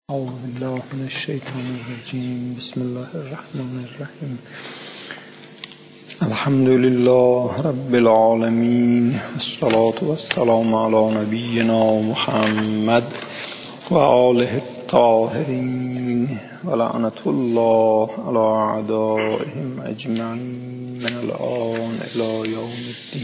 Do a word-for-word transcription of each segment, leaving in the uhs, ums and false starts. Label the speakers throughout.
Speaker 1: اعوذ بالله من الشیطان الرجیم. بسم الله الرحمن الرحیم. الحمد لله رب العالمین، والصلاة والسلام علی نبینا محمد و آله الطاهرین و لعنة الله علی اعدائهم اجمعین من الآن الی یوم الدین.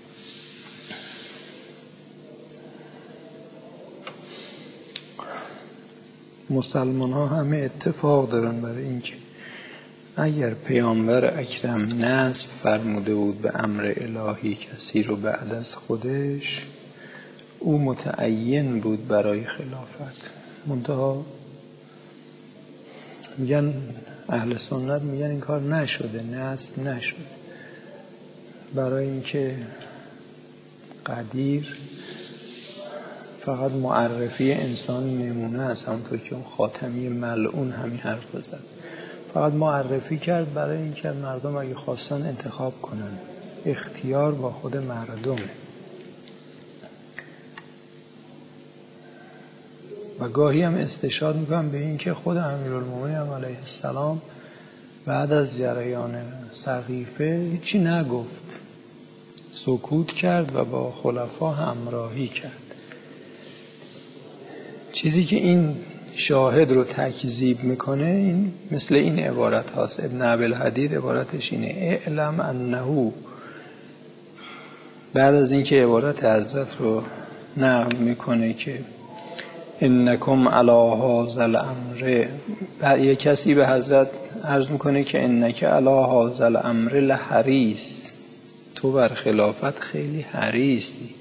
Speaker 1: مسلمان ها همه اتفاق دارن برای اینکه اگر پیامبر اکرم نصب فرموده بود به امر الهی کسی رو بعد از خودش، او متعین بود برای خلافت. منتها میگن اهل سنت میگن این کار نشده، نصب نشده، برای اینکه قدیر فقط معرفی انسان نمونه است، همونطور که اون خاتمی ملعون همین حرف بزد. فقط معرفی کرد برای اینکه مردم اگه خواستن انتخاب کنن. اختیار با خود مردمه. و گاهی هم استشهاد میکنم به این که خود امیرالمومنین علیه السلام بعد از جریان سقیفه هیچی نگفت، سکوت کرد و با خلفا همراهی کرد. چیزی که این شاهد رو تکذیب میکنه این مثل این عبارت هاست. ابن ابوالحدید عبارتش اینه: اعلم انه، بعد از اینکه عبارت حضرت رو نقل میکنه که انکم علی هذا الامر، یک کسی به حضرت عرض میکنه که انک علی هذا الامر لحریص، تو بر خلافت خیلی حریصی.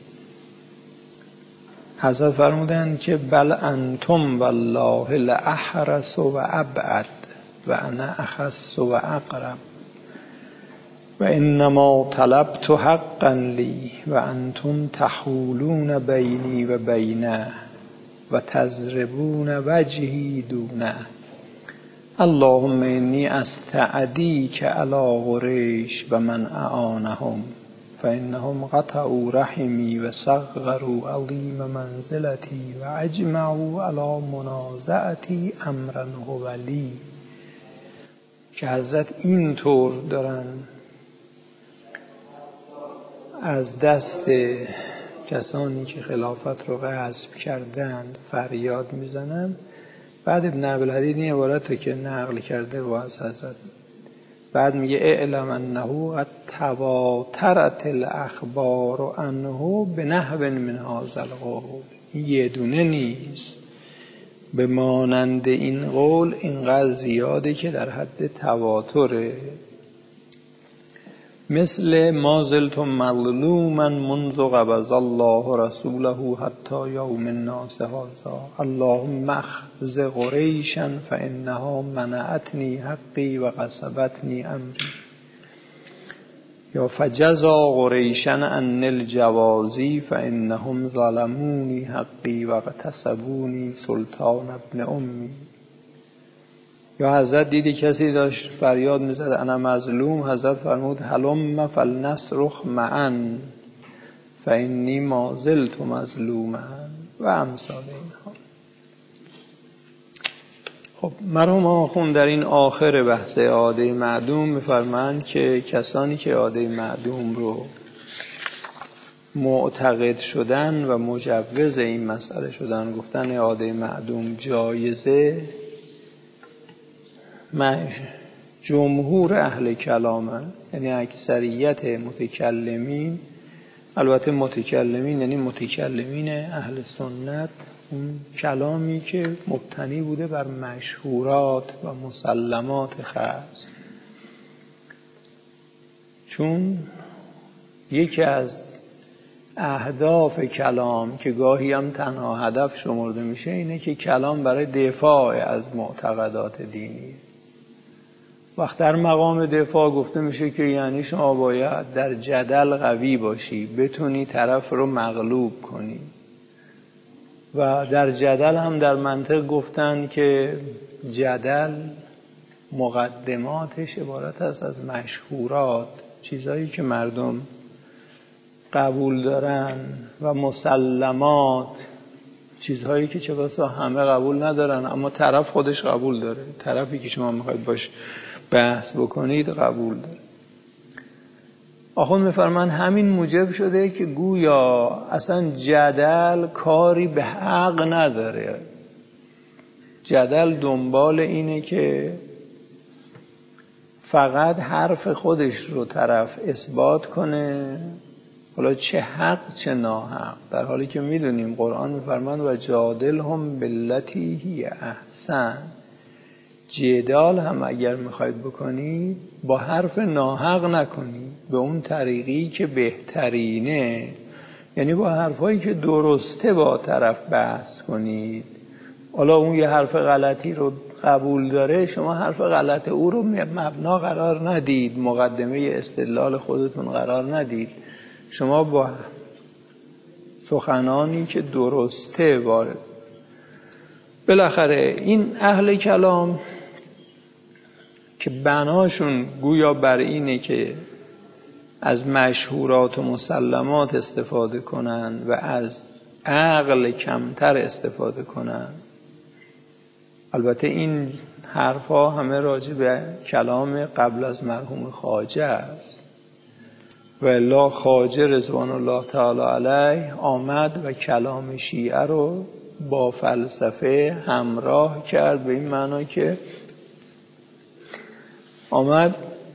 Speaker 1: حضرت فرمودند که بل انتم والله لاحرس و ابعد و انا اخص و اقرب و انما طلبت حقا لی و انتم تحولون بینی و بینه و تضربون وجهی دونه. اللهم انی استعدیک علی قریش و من اعانهم فإنهم قطعوا رحمی و صغروا عظیم منزلتی و اجمعوا علی منازعتی امرا هو لی. که حضرت این طور دارن از دست کسانی که خلافت رو غصب کردند فریاد میزنن. بعد ابن ابوالحدید این عبارت رو که نقل کرده و از حضرت بعد میگه اعلم انه قد تواترت الاخبار عنه بنحو من هذا القول. این یه دونه نیست، به مانند این قول اینقدر زیاده که در حد تواتره. مثل ما زلتم مظلوما منذ قبض الله رسوله حتی یوم الناس هذا اللهم اخذ قریشا فانها منعتنی حقی و غصبتنی امری. یا فجزا قریشا عن الجوازی فانهم ظلمونی حقی و اغتصبونی سلطان ابن امی. یا حضرت دیدی کسی داشت فریاد میزد انا مظلوم، حضرت فرمود هلم فلنصرخ معا فانی ما زلت مظلوما و امثال اینها. خب مرحوم آخوند در این آخر بحث اعاده معدوم میفرمایند که کسانی که اعاده معدوم رو معتقد شدن و مجوز این مسئله شدن، گفتن اعاده معدوم جایزه، جمهور اهل کلامه، یعنی اکثریت متکلمین. البته متکلمین یعنی متکلمین اهل سنت، اون کلامی که مبتنی بوده بر مشهورات و مسلمات خاص. چون یکی از اهداف کلام که گاهی هم تنها هدف شمرده میشه اینه که کلام برای دفاع از معتقدات دینی. وقت در مقام دفاع گفته میشه که یعنی شما باید در جدل قوی باشی، بتونی طرف رو مغلوب کنی. و در جدل هم در منطق گفتن که جدل مقدماتش عبارت است از مشهورات، چیزایی که مردم قبول دارن، و مسلمات، چیزهایی که چه بسا همه قبول ندارن اما طرف خودش قبول داره، طرفی که شما میخواید باش بحث بکنید قبول داره. آخوند میفرمان همین موجب شده که گویا اصلا جدل کاری به حق نداره. جدل دنبال اینه که فقط حرف خودش رو طرف اثبات کنه، حالا چه حق چه ناحق، در حالی که میدونیم قرآن میفرمان و جادلهم باللتی هی احسن. جدال هم اگر میخواید بکنید با حرف ناحق نکنید، به اون طریقی که بهترینه، یعنی با حرفایی که درسته با طرف بحث کنید. حالا اون یه حرف غلطی رو قبول داره، شما حرف غلط او رو مبنا قرار ندید، مقدمه استدلال خودتون قرار ندید. شما با سخنانی که درسته وارد. بالاخره این اهل کلام که بناشون گویا بر اینه که از مشهورات و مسلمات استفاده کنن و از عقل کمتر استفاده کنن. البته این حرفا همه راجع به کلام قبل از مرحوم خواجه است و الا خواجه رضوان الله تعالی علیه آمد و کلام شیعه رو با فلسفه همراه کرد، به این معنی که آمد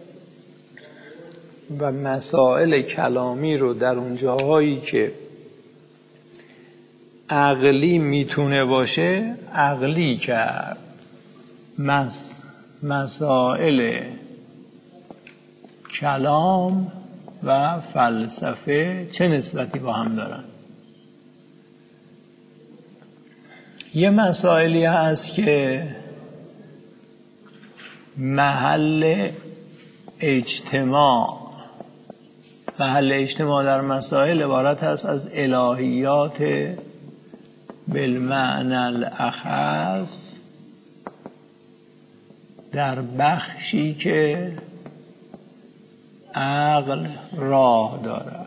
Speaker 1: و مسائل کلامی رو در اون جاهایی که عقلی میتونه باشه عقلی کرد. مس مسائل کلام و فلسفه چه نسبتی با هم دارن؟ یه مسائلی هست که محل اجتماع محل اجتماع در مسائل عبارت هست از الهیات بالمعنی الاخص در بخشی که عقل راه دارد.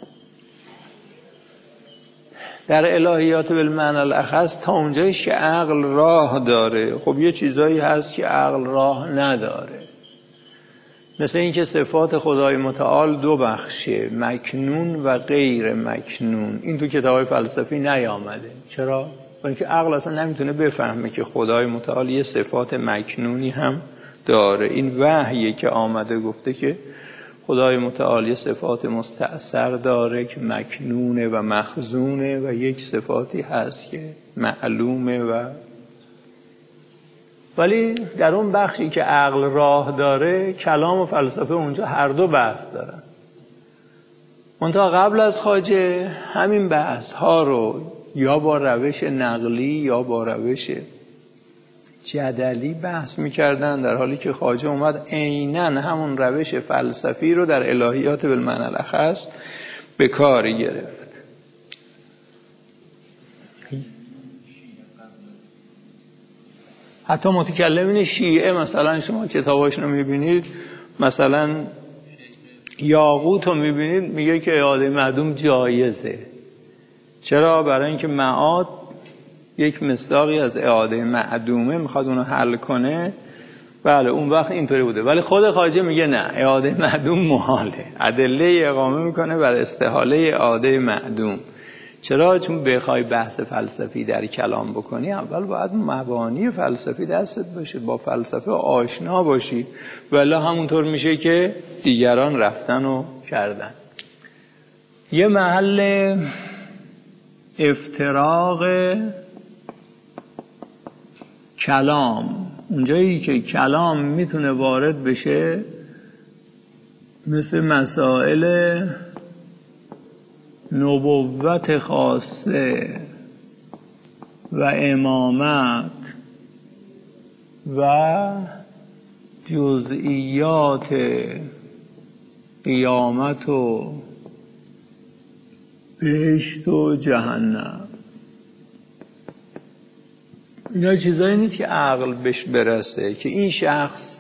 Speaker 1: در الهیات بالمعنی الاخص تا اونجایش که عقل راه داره. خب یه چیزایی هست که عقل راه نداره، مثل این که صفات خدای متعال دو بخشه، مکنون و غیر مکنون. این تو کتاب‌های فلسفی نیامده. چرا؟ برای که عقل اصلا نمیتونه بفهمه که خدای متعال یه صفات مکنونی هم داره. این وحیه که آمده گفته که خدای متعال یه صفات مستأثر داره که مکنونه و مخزونه و یک صفاتی هست که معلومه. و ولی در اون بخشی که عقل راه داره کلام و فلسفه اونجا هر دو بحث دارن. منتها قبل از خواجه همین بحث ها رو یا با روش نقلی یا با روش جدلی بحث میکردن، در حالی که خواجه اومد عیناً همون روش فلسفی رو در الهیات بالمعنی الاخص به کار گرفت. حتی متکلمین شیعه مثلا شما کتاباشون رو میبینید، مثلا یاقوت رو میبینید میگه که اعاده معدوم جایزه. چرا؟ برای اینکه معاد یک مصداقی از اعاده معدومه، میخواد اونو حل کنه. بله اون وقت اینطوری بوده، ولی خود خواجه میگه نه، اعاده معدوم محاله. ادله اقامه میکنه بر استحاله اعاده معدوم. چرا؟ چون بخوای بحث فلسفی در کلام بکنی اول باید مبانی فلسفی دستت باشه، با فلسفه آشنا باشی، ولی همونطور میشه که دیگران رفتن و کردن. یه محل افتراق کلام، اونجایی که کلام میتونه وارد بشه، مثل مسائل نبوت خاصه و امامت و جزئیات قیامت و بهشت و جهنم. اینا چیزایی نیست که عقل بهش برسه که این شخص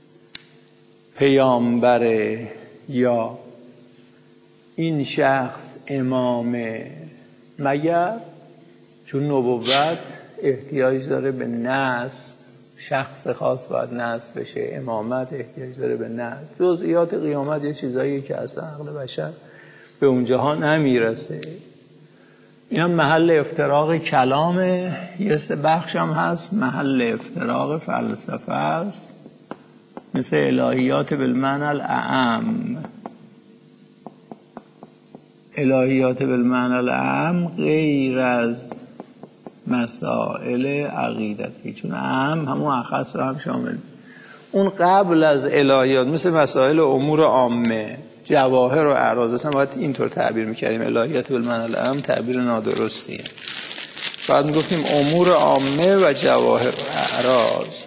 Speaker 1: پیامبره یا این شخص امامه، مگر چون نبوت احتیاج داره به نصب، شخص خاص باید نصب بشه، امامت احتیاج داره به نصب. جزئیات قیامت یه چیزایی که اصلا عقل بشر به اونجاها نمیرسه. این هم محل افتراق کلامه. یه بخش هم هست محل افتراق فلسفه است، مثل الهیات بالمعنی الاعم. الهیات بالمعنی الاعم غیر از مسائل عقیدتی، چون اعم همون اخص رو هم شامل. اون قبل از الهیات مثل مسائل امور عامه، جواهر و اعراض، اصلا باید اینطور تعبیر میکردیم. الهیات بالمعنی الاعم تعبیر نادرستیه. بعد میگفتیم امور عامه و جواهر و اعراض.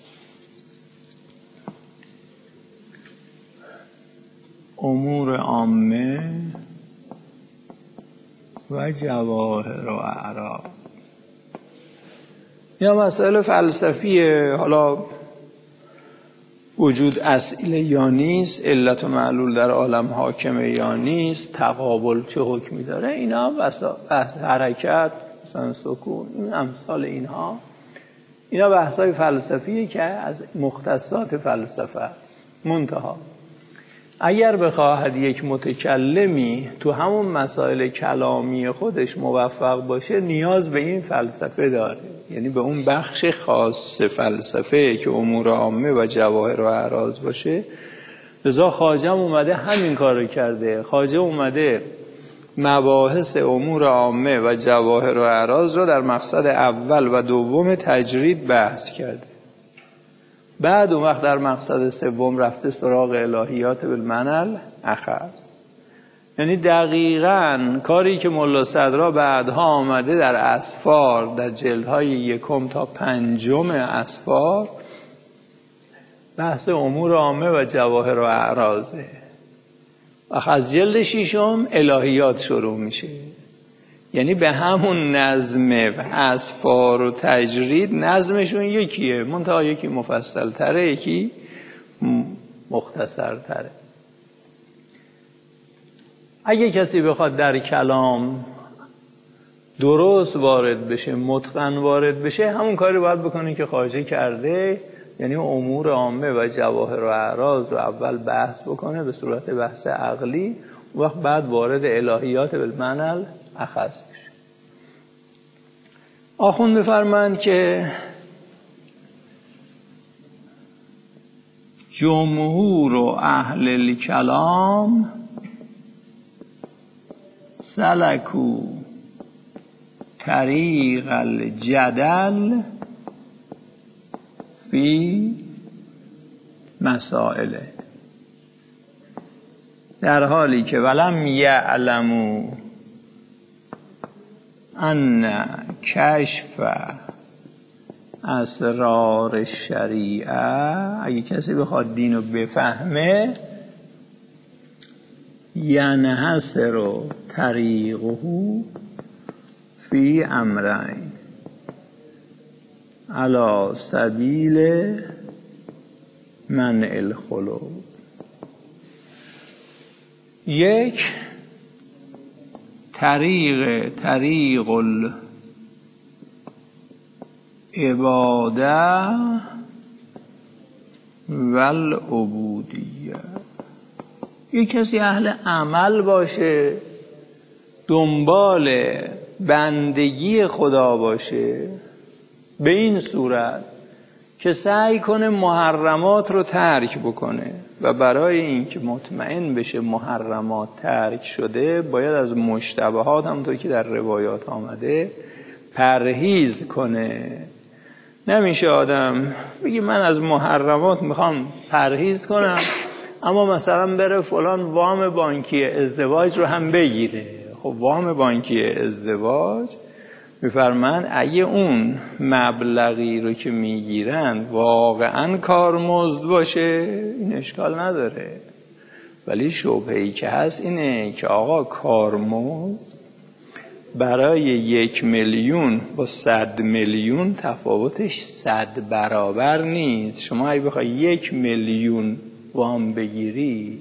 Speaker 1: امور عامه و جواهر و اعراض یا مسائل فلسفیه. حالا وجود اصیل یا نیست، علت و معلول در عالم حاکمه یا نیست، تقابل چه حکمی داره، اینا بحث حرکت، مثلا سکون، این امثال اینها، اینا بحثای فلسفیه که از مختصات فلسفه است. منتها اگر بخواهد یک متکلمی تو همون مسائل کلامی خودش موفق باشه، نیاز به این فلسفه داره، یعنی به اون بخش خاص فلسفه که امور عامه و جواهر و اعراض باشه. لذا خواجه اومده همین کارو کرده. خواجه اومده مباحث امور عامه و جواهر و اعراض رو در مقصد اول و دوم تجرید بحث کرده. بعد اون وقت در مقصد سوم رفته سراغ الهیات بالمعنی الاخر. یعنی دقیقاً کاری که ملا صدرا بعدها آمده در اسفار، در جلدهای یکم تا پنجم اسفار، بحث امور عامه و جواهر و اعراضه. و از جلد ششم الهیات شروع میشه. یعنی به همون نظم اسفار و تجرید، نظمشون یکیه، منتها یکی مفصل تره، یکی مختصر تره. اگه کسی بخواد در کلام درست وارد بشه، متقن وارد بشه، همون کاری باید بکنه که خواجه کرده، یعنی امور عامه و جواهر و اعراض رو اول بحث بکنه به صورت بحث عقلی، وقت بعد وارد الهیات بالمعنی الاخص بشه. آخوند بفرمایند که جمهور و اهل الکلام سلکو طریق الجدل فی مسائله، در حالی که ولم یعلمو ان کشف اسرار شریعه، اگه کسی بخواد دینو بفهمه، ینحصر طریقه فی امرین علی سبیل منع الخلو. یک، طریق طریق العباده و العبودیه. یک کسی اهل عمل باشه، دنبال بندگی خدا باشه، به این صورت که سعی کنه محرمات رو ترک بکنه و برای اینکه مطمئن بشه محرمات ترک شده، باید از مشتبهات، همونطور که در روایات آمده، پرهیز کنه. نمیشه آدم بگی من از محرمات میخوام پرهیز کنم، اما مثلا بره فلان وام بانکی ازدواج رو هم بگیره. خب وام بانکی ازدواج میفرمان اگه اون مبلغی رو که میگیرن واقعا کارمزد باشه، این اشکال نداره. ولی شبهه‌ای که هست اینه که آقا کارمزد برای یک میلیون با صد میلیون تفاوتش صد برابر نیست. شما اگه بخوای یک میلیون وام بگیری،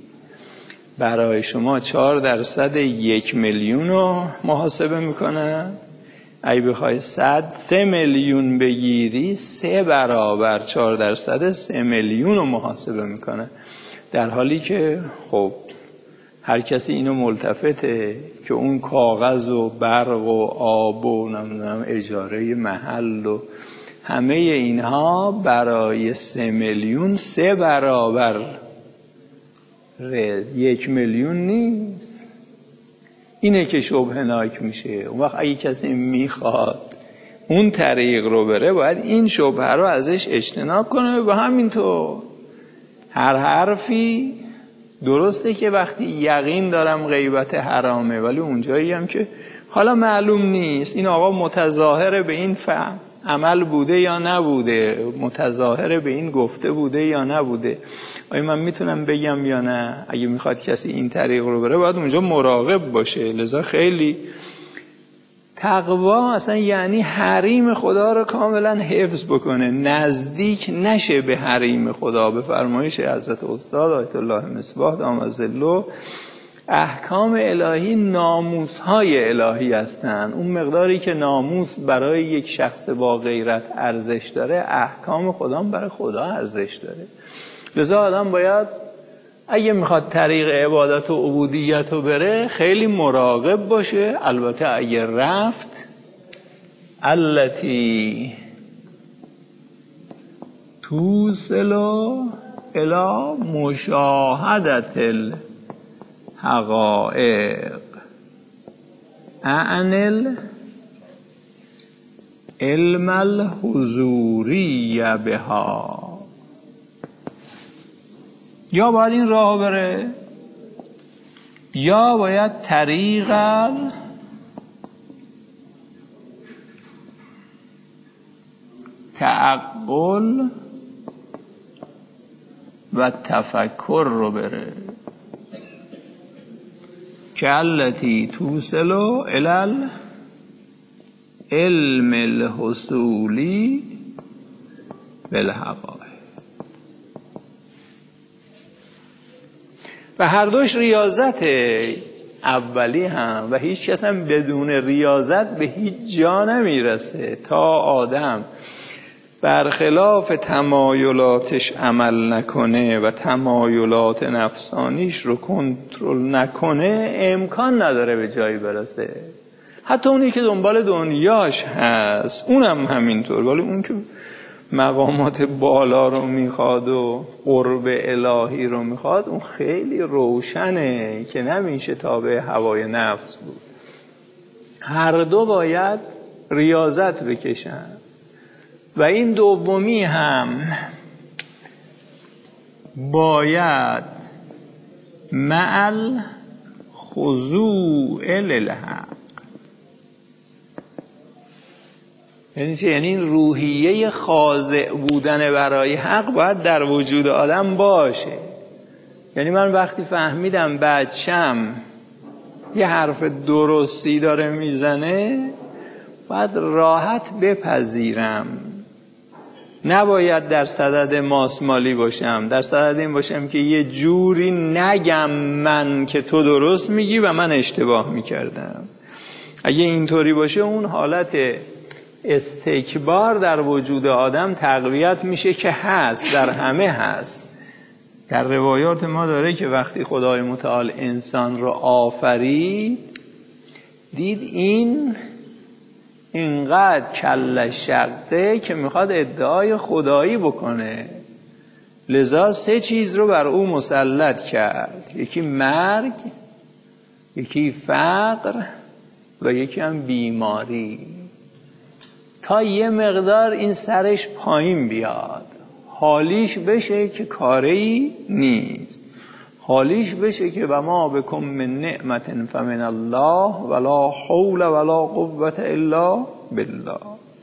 Speaker 1: برای شما چهار درصد یک میلیون رو محاسبه میکنن، اگه بخوای صد سه میلیون بگیری سه برابر چهار درصد سه میلیون رو محاسبه میکنه، در حالی که خب هر کسی اینو ملتفته که اون کاغذ و برق و آب و نمیدونم اجاره محل و همه اینها برای سه میلیون سه برابر یک میلیون نیست. اینه که شبهناک میشه. اون وقت اگه کسی میخواد اون طریق رو بره باید این شبهه رو ازش اجتناب کنه. و همینطور هر حرفی درسته که وقتی یقین دارم غیبت حرامه، ولی اونجایی هم که حالا معلوم نیست این آقا متظاهر به این فهم عمل بوده یا نبوده، متظاهر به این گفته بوده یا نبوده، آیا من میتونم بگم یا نه؟ اگه میخواد کسی این طریق رو بره باید اونجا مراقب باشه. لذا خیلی تقوا اصلا یعنی حریم خدا رو کاملا حفظ بکنه، نزدیک نشه به حریم خدا. به فرمایش حضرت استاد آیت الله مصباح دام ظله، احکام الهی ناموس‌های الهی هستند. اون مقداری که ناموس برای یک شخص با غیرت ارزش داره، احکام خدا برای خدا ارزش داره. لذا آدم باید اگه میخواد طریق عبادت و عبودیت رو بره خیلی مراقب باشه. البته اگه رفت التی توصلو الی مشاهدت الحقائق عن العلم الحضوری بها، یا باید این راه بره یا باید طریق تعقل و تفکر رو بره که التی توصلو الی علم الحصولی بالحقائق. و هر دوش ریاضت اولی هم و هیچ کس هم بدون ریاضت به هیچ جا نمیرسه. تا آدم برخلاف تمایلاتش عمل نکنه و تمایلات نفسانیش رو کنترل نکنه امکان نداره به جایی برسه. حتی اونی که دنبال دنیاش هست اونم همینطور، ولی اون که مقامات بالا رو میخواد و قرب الهی رو میخواد اون خیلی روشنه که نمیشه تابع هوای نفس بود. هر دو باید ریاضت بکشن و این دومی هم باید مع الخضوع للحق. یعنی چه؟ یعنی این روحیه خاضع بودن برای حق باید در وجود آدم باشه. یعنی من وقتی فهمیدم بچم یه حرف درستی داره میزنه باید راحت بپذیرم، نباید در صدد ماسمالی باشم، در صدد این باشم که یه جوری نگم من که تو درست میگی و من اشتباه میکردم. اگه اینطوری باشه اون حالت استکبار در وجود آدم تقویت میشه که هست، در همه هست. در روایات ما داره که وقتی خدای متعال انسان رو آفرید دید این اینقدر کله شقه که میخواد ادعای خدایی بکنه، لذا سه چیز رو بر او مسلط کرد، یکی مرگ، یکی فقر و یکی هم بیماری، تا یه مقدار این سرش پایین بیاد، حالیش بشه که کاری نیست، حالیش بشه که و ما بکم من نعمت فمن الله ولا حول ولا قوة الا بالله.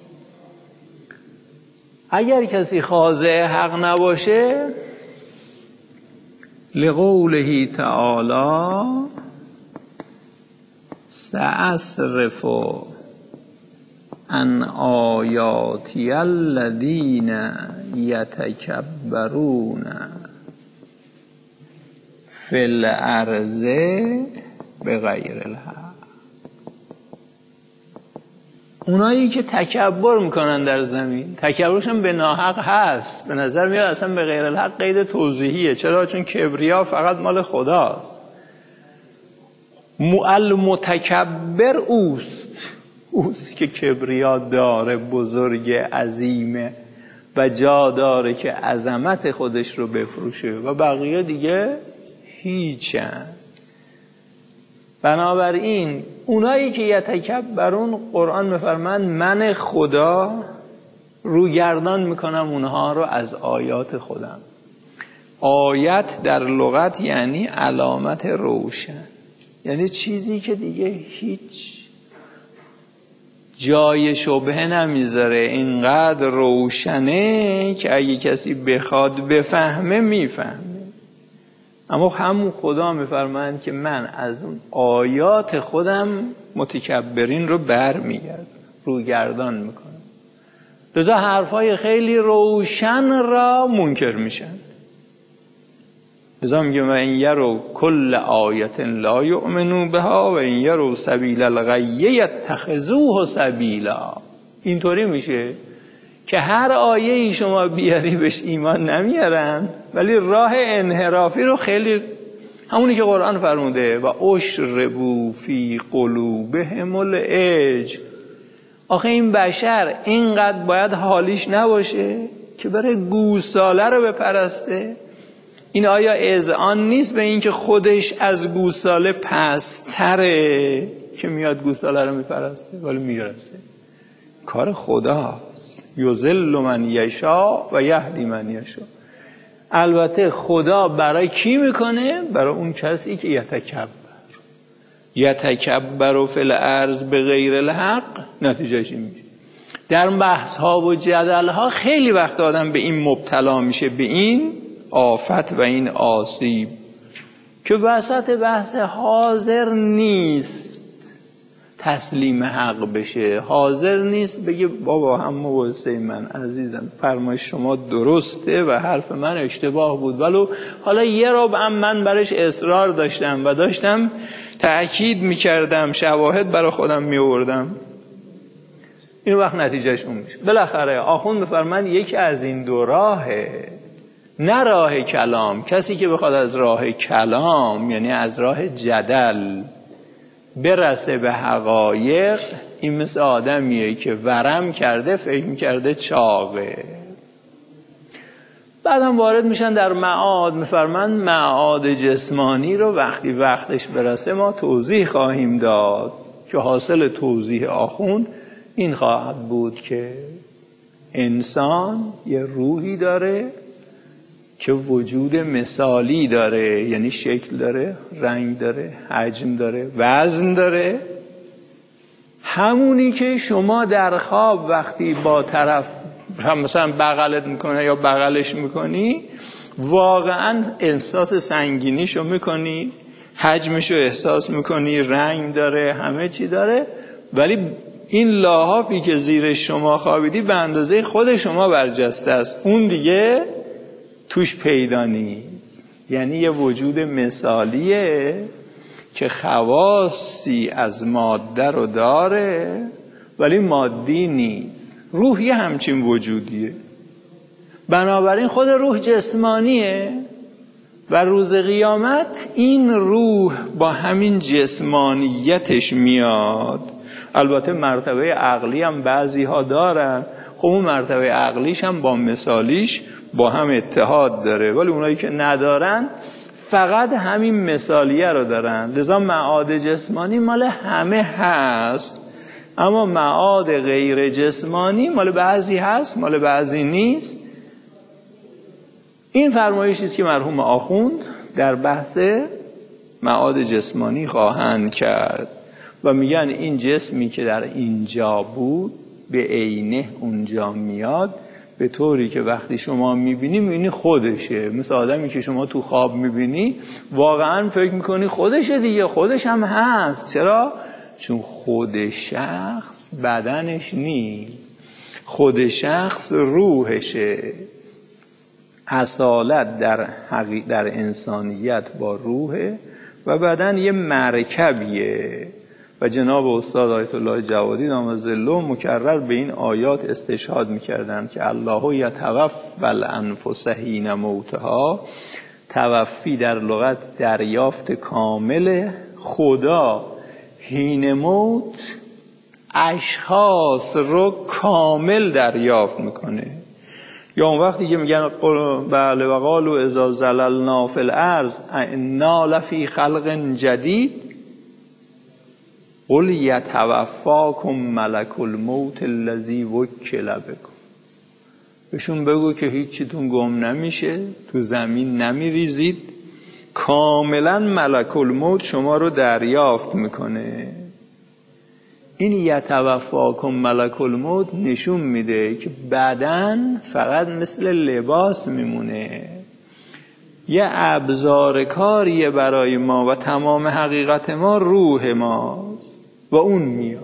Speaker 1: اگر کسی خاضع حق نباشه لقوله تعالی سأصرف عن آیاتی الذین یتکبرون فی الارض بغیر الحق. اونایی که تکبر میکنن در زمین، تکبرشون به ناحق هست، به نظر میاد اصلا به غیر الحق قید توضیحیه. چرا؟ چون کبریا فقط مال خداست. المتکبر اوست اوست که کبریا داره، بزرگ، عظیمه و جا داره که عظمت خودش رو بفروشه و بقیه دیگه هیچن. بنابراین اونایی که یتکبرون، قرآن میفرماند من خدا روگردان میکنم اونها رو از آیات خودم. آیت در لغت یعنی علامت روشن، یعنی چیزی که دیگه هیچ جای شبهه نمیذاره، اینقدر روشنه که اگه کسی بخواد بفهمه میفهمه. اما همون خدا میفرمایند که من از اون آیات خودم متکبرین رو بر میگردم، روگردان میکنم. لذا حرفای خیلی روشن را منکر میشن. لذا میگه و این یرو کل آیت لا یؤمنو بها و این یرو سبیل الغی یتخذوه سبیلا. اینطوری میشه که هر آیه ای شما بیاری بهش ایمان نمیارن، ولی راه انحرافی رو خیلی، همونی که قرآن فرموده و اشربوا فی قلوبهم العجل. آخه این بشر اینقدر باید حالیش نباشه که بره گوساله رو بپرسته؟ این آیا اذعان نیست به این که خودش از گوساله پستره که میاد گوساله رو میپرسته؟ ولی میرسه. کار خداست. یضل من یشاء و یهدی من یشاء. البته خدا برای کی میکنه؟ برای اون کسی که یتکبر یتکبر فی الارض بغیر الحق. نتیجهش این میشه در بحث ها و جدل ها خیلی وقت آدم به این مبتلا میشه، به این آفت و این آسیب که وسط بحث حاضر نیست تسلیم حق بشه، حاضر نیست بگه بابا هم مباحثه من عزیزم فرمایش شما درسته و حرف من اشتباه بود، ولو حالا یه ربع من برش اصرار داشتم و داشتم تأکید میکردم، شواهد برای خودم میوردم. این وقت نتیجهش اون میشه. بالاخره آخوند بفرمایند یکی از این دو راهه، نه راه کلام. کسی که بخواد از راه کلام، یعنی از راه جدل برسه به حقایق، این مثل آدمیه که ورم کرده فکر میکرده چاقه. بعدم وارد میشن در معاد. میفرمند معاد جسمانی رو وقتی وقتش برسه ما توضیح خواهیم داد که حاصل توضیح آخوند این خواهد بود که انسان یه روحی داره که وجود مثالی داره، یعنی شکل داره، رنگ داره، حجم داره، وزن داره. همونی که شما در خواب وقتی با طرف مثلا بغلت میکنه یا بغلش میکنی واقعا احساس سنگینیشو میکنی، حجمشو احساس میکنی، رنگ داره، همه چی داره، ولی این لاحافی که زیر شما خوابیدی به اندازه خود شما برجسته است، اون دیگه توش پیدا نیست. یعنی یه وجود مثالیه که خواصی از ماده رو داره ولی مادی نیست. روح یه همچین وجودیه. بنابراین خود روح جسمانیه و روز قیامت این روح با همین جسمانیتش میاد. البته مرتبه عقلی هم بعضی ها دارن، خب اون مرتبه عقلیش هم با مثالیش با هم اتحاد داره، ولی اونایی که ندارن فقط همین مثالیه رو دارن. لذا معاد جسمانی مال همه هست، اما معاد غیر جسمانی مال بعضی هست، مال بعضی نیست. این فرمایشی است که مرحوم آخوند در بحث معاد جسمانی خواهند کرد و میگن این جسمی که در اینجا بود به عینه اونجا میاد، به طوری که وقتی شما میبینی میبینی خودشه. مثل آدمی که شما تو خواب میبینی واقعا فکر میکنی خودشه دیگه، خودش هم هست. چرا؟ چون خود شخص بدنش نیست، خود شخص روحشه. اصالت در حقیقت در انسانیت با روحه و بدن یه مرکبیه و جناب استاد آیت الله جوادی نام ظله مکرر به این آیات استشهاد می‌کردند که الله یتوفی الانفس حین موتها. توفی در لغت دریافت کامل. خدا حین موت اشخاص رو کامل دریافت میکنه. یا اون وقتی که میگن بله و قالوا اذا زللنا فی الارض انا لفی خلق جدید قل یتوفاکم ملک الموت الذی وکل بکم. بهشون بگو که هیچیتون گم نمیشه، تو زمین نمیریزید، کاملا ملک الموت شما رو دریافت میکنه. این یتوفاکم ملک الموت نشون میده که بدن فقط مثل لباس میمونه، یه ابزار کاریه برای ما و تمام حقیقت ما روح ماست و اون میاد.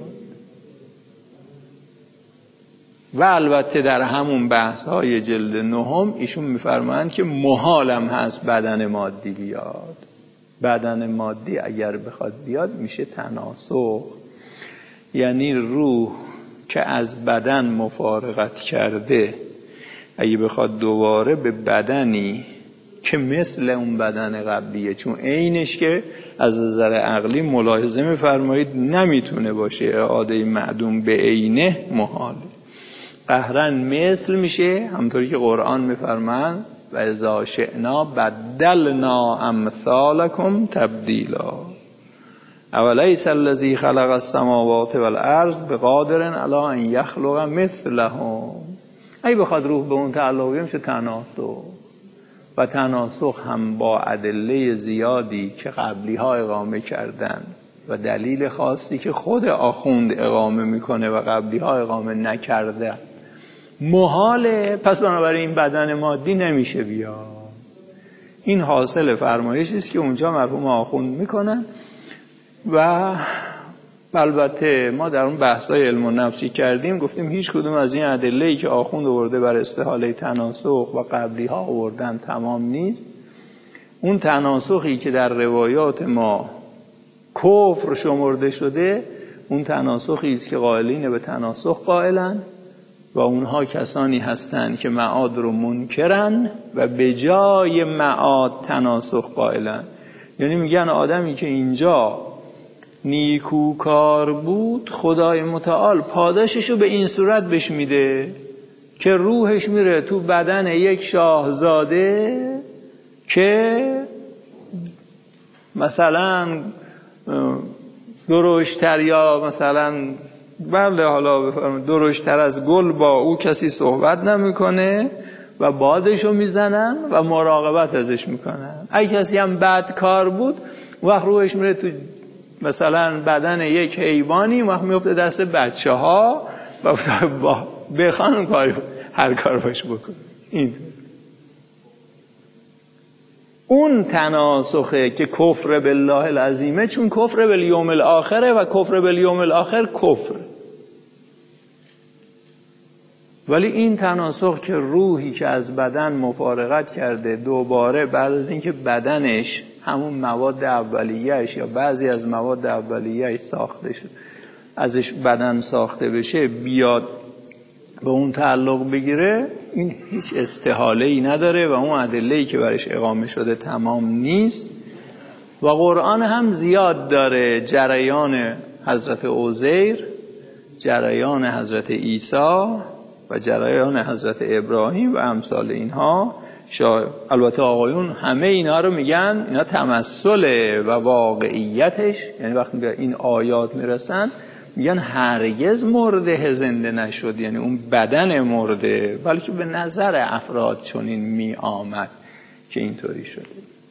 Speaker 1: و البته در همون بحث های جلد نهم ایشون میفرمایند که محالم هست بدن مادی بیاد. بدن مادی اگر بخواد بیاد میشه تناسخ، یعنی روح که از بدن مفارقت کرده اگه بخواد دوباره به بدنی که مثل اون بدن قبلیه، چون عینش که از نظر عقلی ملاحظه میفرمایید نمیتونه باشه، اعاده معدوم به عینه محاله، قهرن مثل میشه، همطوری که قرآن میفرماند و اذا شئنا بدلنا امثالکم تبدیلا اولیس الذی خلق السماوات والارض بقادر علی ان یخلق مثلهم. اگه بخواد روح به اون تعلق میشه تناسخ، و تناسخ هم با ادله زیادی که قبلی ها اقامه کردن و دلیل خاصی که خود آخوند اقامه میکنه و قبلی ها اقامه نکرده محاله. پس بنابراین این بدن مادی نمیشه بیاد. این حاصل فرمایشی است که اونجا مرحوم آخوند میکنن. و البته ما در اون بحث‌های علم و نفسی کردیم، گفتیم هیچ کدوم از این ادله‌ای که آخوند آورده بر استحاله تناسخ و قبلی ها آوردن تمام نیست. اون تناسخی که در روایات ما کفر شمرده شده، اون تناسخی است که قائلین به تناسخ قائلن و اونها کسانی هستند که معاد رو منکرن و به جای معاد تناسخ قائلن. یعنی میگن آدمی که اینجا نیکوکار بود، خدای متعال پاداششو به این صورت بهش میده که روحش میره تو بدن یک شاهزاده که مثلا درشتر یا مثلا بله حالا بفرمایید درشتر از گل با او کسی صحبت نمیکنه و بادشو میزنن و مراقبت ازش میکنن. اگه کسی هم بدکار بود وقت روحش میره تو مثلا بدن یک حیوانی، وقت میفته دست بچه ها و با بخوان کاری هر کار باش بکن. این اون تناسخه که کفر بالله العظیمه، چون کفر بالیوم الاخره و کفر بالیوم الاخر کفر. ولی این تناسخ که روحی که از بدن مفارقت کرده دوباره بعد از اینکه بدنش همون مواد اولیه‌اش یا بعضی از مواد اولیه‌اش ساخته شد، ازش بدن ساخته بشه، بیاد به اون تعلق بگیره، این هیچ استحاله‌ای نداره و اون ادله‌ای که برش اقامه شده تمام نیست. و قرآن هم زیاد داره جریان حضرت عزیر، جریان حضرت عیسی و جریان حضرت ابراهیم و امثال اینها. شاید البته آقایون همه اینا رو میگن اینا تمثله و واقعیتش، یعنی وقتی به این آیات میرسن میگن هرگز مرده زنده نشد، یعنی اون بدن مرده، بلکه به نظر افراد چنین می آمد که اینطوری شده.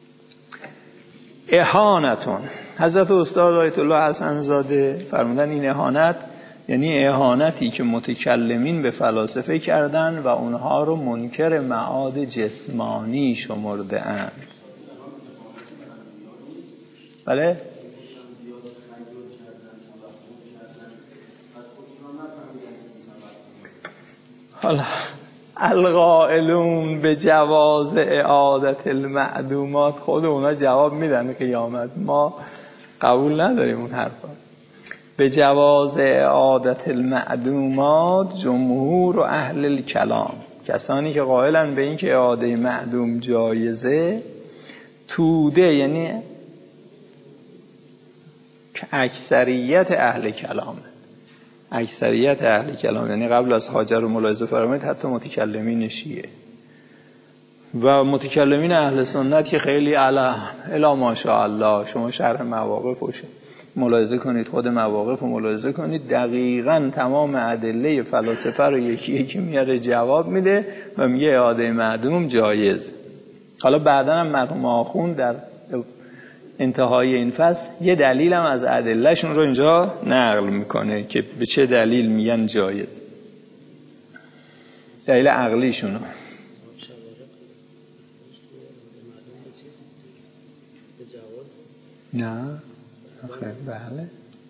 Speaker 1: اهانتون، حضرت استاد آیت الله حسن زاده فرمودن این اهانت یعنی اهانتی که متکلمین به فلاسفه کردن و اونها رو منکر معاد جسمانی شمرده اند. بله؟ حالا القائلون به جواز اعادت المعدومات، خود اونا جواب میدن قیامت، ما قبول نداریم اون حرفا. به جواز اعادت المعدومات جمهور و اهل الکلام، کسانی که قائلن به این که اعاده معدوم جایزه، توده یعنی اکثریت اهل کلام، اکثریت اهل کلام یعنی قبل از حاجر رو ملاحظه فرمایید حتی متکلمین شیعه و متکلمین اهل سنت که خیلی الا الا ماشاءالله، شما شرح مواقف رو ملاحظه کنید، خود مواقف رو ملاحظه کنید، دقیقاً تمام ادله فلاسفه رو یکی یکی میاره جواب میده و میگه اعاده معدوم جایز. حالا بعداً هم مرحوم آخوند در انتهای این فصل یه دلیل هم از ادلهشون رو اینجا نقل میکنه که به چه دلیل میگن جایز، دلیل عقلیشون. نه خیلی بله.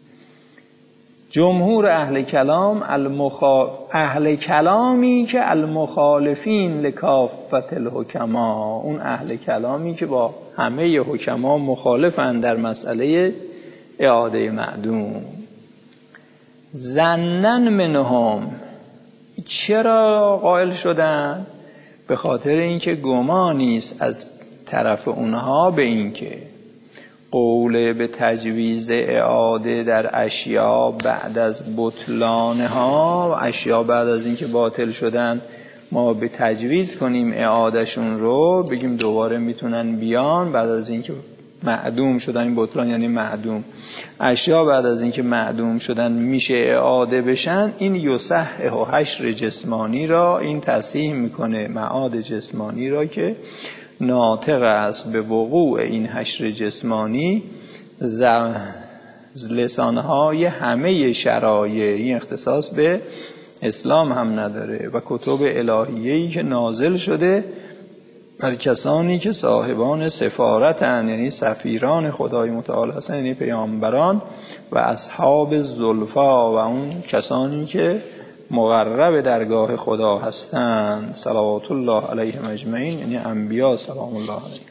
Speaker 1: جمهور اهل کلام المخا... اهل کلامی که المخالفین لکافت الحکما، اون اهل کلامی که با همه حکما مخالفن در مسئله اعاده معدوم. ظنن منهم، چرا قائل شدن؟ به خاطر اینکه گمانی است از طرف اونها به اینکه قول به تجویز اعاده در اشیاء بعد از بطلانها، و اشیاء بعد از اینکه باطل شدن ما به تجویز کنیم اعادهشون رو، بگیم دوباره میتونن بیان بعد از اینکه معدوم شدن. این بطلان یعنی معدوم، اشیاء بعد از اینکه معدوم شدن میشه اعاده بشن. این یصحح و حشر جسمانی را این تصحیح میکنه، معاد جسمانی را که ناطق است به وقوع این حشر جسمانی لسانهای همه شرایع. این اختصاص به اسلام هم نداره و کتب الهیه‌ای که نازل شده بر کسانی که صاحبان سفارتن، یعنی سفیران خدای متعال هستن، یعنی پیامبران و اصحاب الزلفا و اون کسانی که مقرب درگاه خدا هستند، صلوات الله علیهم اجمعین، یعنی انبیا سلام الله علیهم.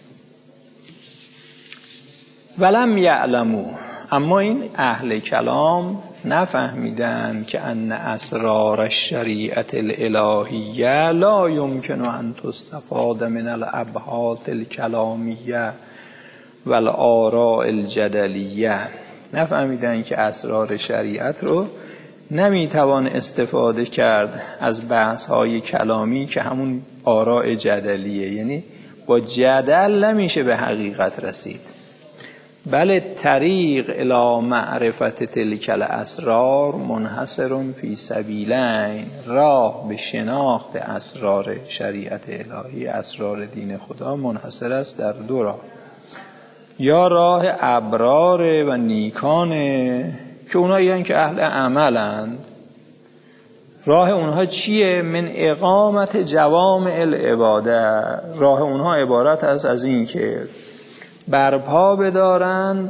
Speaker 1: ولم یعلموا، اما این اهل کلام نفهمیدن که ان اسرار الشریعت الالهیه لا یمکن ان تستفاد من الابحاث الکلامیه والآراء الجدلیه. نفهمیدن که اسرار شریعت رو نمیتوان استفاده کرد از بحث‌های کلامی که همون آراء جدلیه، یعنی با جدل نمیشه به حقیقت رسید. بله طریق الی معرفت تلک الاسرار منحصر فی سبیلین، راه به شناخت اسرار شریعت الهی، اسرار دین خدا منحصر است در دو راه. یا راه ابرار و نیکانه که اونایی هستند که اهل عملند. راه اونها چیه؟ من اقامت جوامع العباده. راه اونها عبارت است از این که برپا بدارن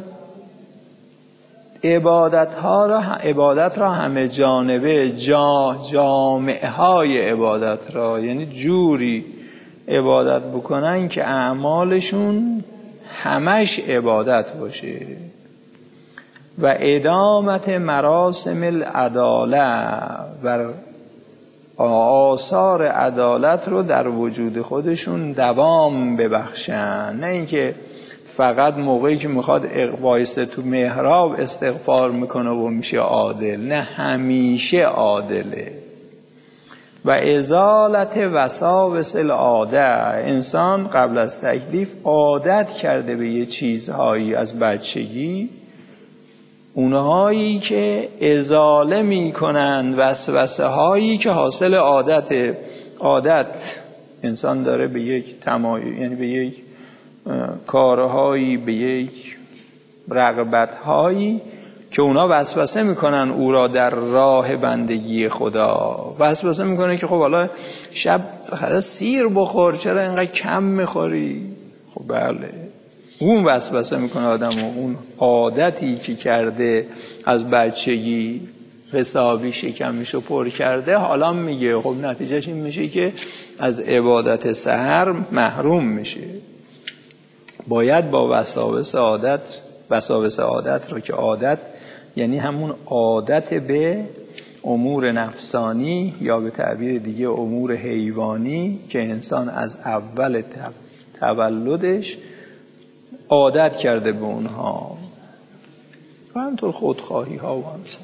Speaker 1: عبادت ها را، عبادت را همه جانبه، جا جامعه های عبادت را، یعنی جوری عبادت بکنن که اعمالشون همش عبادت باشه. و ادامت مراسم العداله و آثار عدالت رو در وجود خودشون دوام ببخشن، نه اینکه فقط موقعی که میخواد وایسته تو محراب استغفار میکنه و میشه عادل، نه همیشه عادله. و ازالت وساوس العاده، انسان قبل از تکلیف عادت کرده به یه چیزهایی از بچگی، اونهایی که ازاله میکنن وسوسه هایی که حاصل عادت عادت انسان داره به یک تمایل، یعنی به یک کارهایی، به یک رغبتهایی که اونا وسوسه میکنن او را در راه بندگی خدا. وسوسه میکنه که خب حالا شب خلاص سیر بخور، چرا اینقدر کم میخوری؟ خب بله، اون وسوسه میکنه آدم و اون عادتی که کرده از بچگی حسابی شکمشو پر کرده، حالا میگه خب نتیجهش این میشه که از عبادت سحر محروم میشه. باید با وساوس عادت، وساوس عادت رو که عادت یعنی همون عادت به امور نفسانی یا به تعبیر دیگه امور حیوانی که انسان از اول تولدش عادت کرده به اونها و همطور خودخواهی ها و همسن.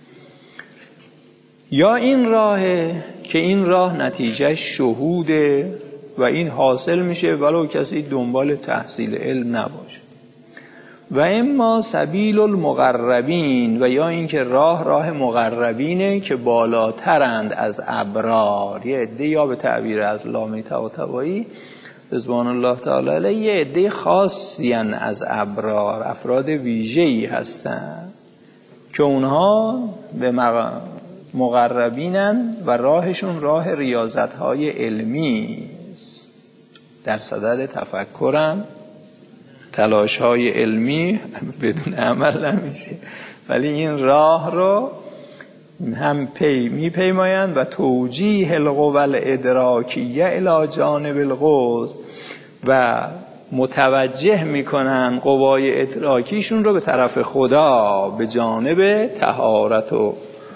Speaker 1: یا این راهه که این راه نتیجه شهوده و این حاصل میشه ولو کسی دنبال تحصیل علم نباشه. و اما سبیل المقربین، و یا این که راه راه مقربینه که بالاترند از ابرار. یه عده یا به تعبیر از علامه طباطبایی رضوان الله تعالی علیه یه عده خاصیان از ابرار، افراد ویژه‌ای هستن که اونها به مقربینن و راهشون راه ریاضت‌های علمی است. در صدد تفکرن، تلاش‌های علمی بدون عمل نمیشه، ولی این راه رو هم پی میپیمایند و توجیه القوى الادراکیه الی جانب القوس و متوجه میکنن قوای ادراکیشون رو به طرف خدا، به جانب طهارت و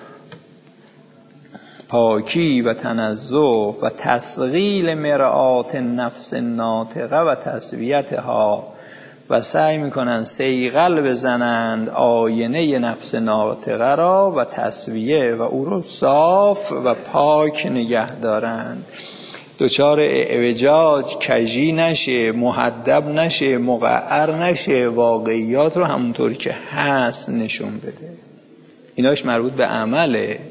Speaker 1: پاکی و تنزه و تسغیل مرآت النفس الناطقه و تسویتها، و سعی میکنن صیقل بزنند آینه نفس ناطقه را و تسویه و او رو صاف و پاک نگه دارند، دچار اعوجاج کجی نشه، محدب نشه، مقعر نشه، واقعیات رو همونطور که هست نشون بده. ایناش مربوط به عمله.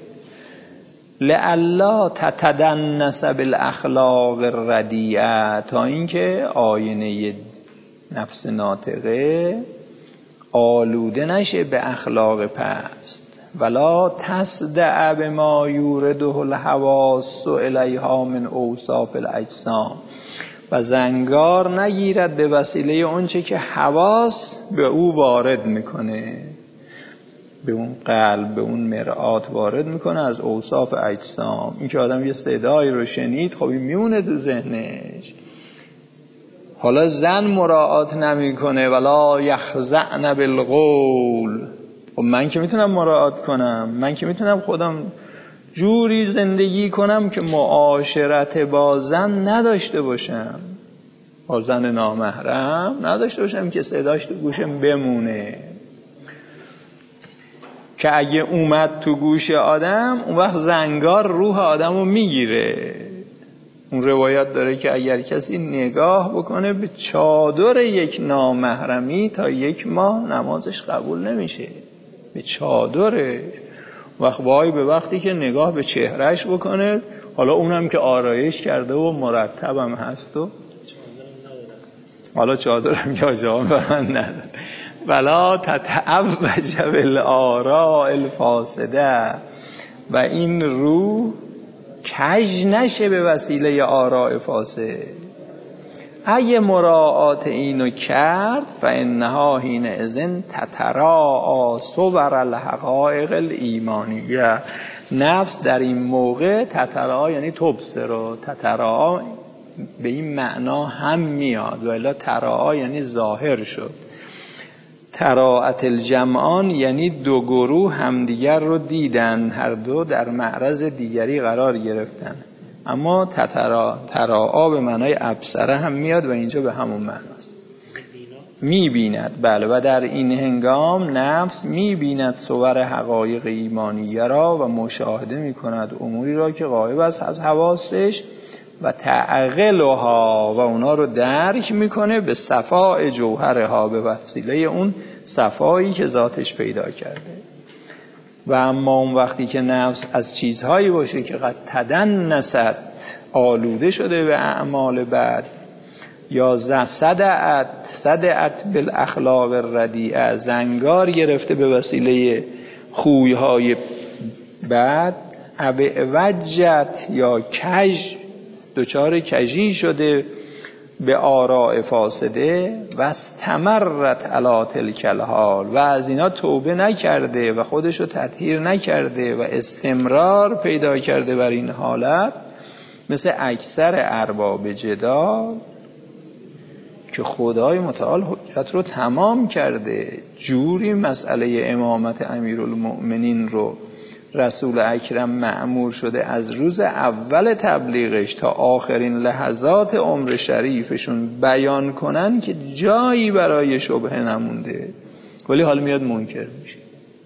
Speaker 1: لئلا تتدنس بالاخلاق الردیئه، تا اینکه آینه نفس ناطقه آلوده نشه به اخلاق پست. ولا تصدع بما یورده الحواس الیها من اوصاف الاجسام، و زنگار نگیرد به وسیله اونچه که حواس به او وارد میکنه، به اون قلب، به اون مرآت وارد میکنه از اوصاف اجسام. این که آدم یه صدایی رو شنید، خب این میمونه تو ذهنش. حالا زن مراعات نمیکنه، ولا یخضعن بالقول. خب من که میتونم مراعات کنم، من که میتونم خودم جوری زندگی کنم که معاشرت با زن نداشته باشم، با زن نامحرم نداشته باشم که صداش تو گوشم بمونه، که اگه اومد تو گوش آدم اون وقت زنگار روح آدم رو میگیره. اون روایت داره که اگر کسی نگاه بکنه به چادر یک نامحرمی تا یک ماه نمازش قبول نمیشه، به چادرش. وقت وای به وقتی که نگاه به چهرهش بکنه، حالا اونم که آرایش کرده و مرتبم هست و حالا چادرم یا جوان برن نداره. ولا تتعوج بالآراء الفاسده، و این روح کج نشه به وسیله آراء فاسد. اگه مراعات اینو کرد فانها حینئذ تتراءى صور الحقایق الایمانیه، نفس در این موقع تتراءى یعنی تبصر، تتراءى به این معنا هم میاد، و الا تراءى یعنی ظاهر شد. تراءت الجمعان یعنی دو گروه همدیگر رو دیدن، هر دو در معرض دیگری قرار گرفتن. اما تترا تراء به معنای ابصره هم میاد و اینجا به همون معناست، میبیند. بله، و در این هنگام نفس میبیند صور حقایق ایمانیه را و مشاهده میکند اموری را که غایب است از حواسش، و تعقلها و اونا رو درک میکنه به صفاء جوهرها، به وسیله اون صفایی که ذاتش پیدا کرده. و اما اون وقتی که نفس از چیزهایی باشه که قد تدنست، آلوده شده به اعمال بد، یا صدعت صدعت بالاخلاق الردیئه، زنگار گرفته به وسیله خویهای بد، او وجت یا کج، دچار کجی شده به آراء فاسده، و استمرت علی تلک الحال، و از اینا توبه نکرده و خودشو تطهیر نکرده و استمرار پیدا کرده بر این حالت، مثل اکثر ارباب جدال که خدای متعال حجت رو تمام کرده. جوری مسئله امامت امیرالمؤمنین رو رسول اکرم مأمور شده از روز اول تبلیغش تا آخرین لحظات عمر شریفشون بیان کنن که جایی برای شبهه نمونده، ولی حالا میاد منکر میشه.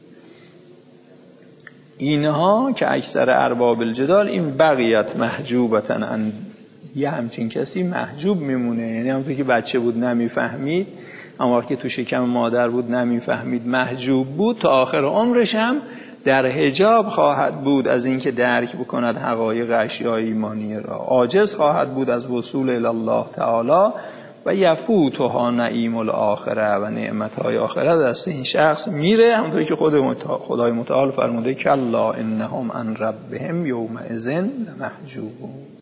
Speaker 1: اینها که اکثر ارباب الجدال این بقیت محجوبتن ان، یه همچین کسی محجوب میمونه، یعنی همونطور که بچه بود نمیفهمید، اما وقتی تو شکم مادر بود نمیفهمید، محجوب بود، تا آخر عمرش هم در حجاب خواهد بود از اینکه درک بکند حقایق اشیاء ایمانیه را، عاجز خواهد بود از وصول الی الله تعالی و یفوتها نعیم الاخره، و نعمتهای آخرت دست این شخص میره. همونطوری که خود خدای متعال فرموده کلا انهم عن ربهم یومئذ لمحجوبون.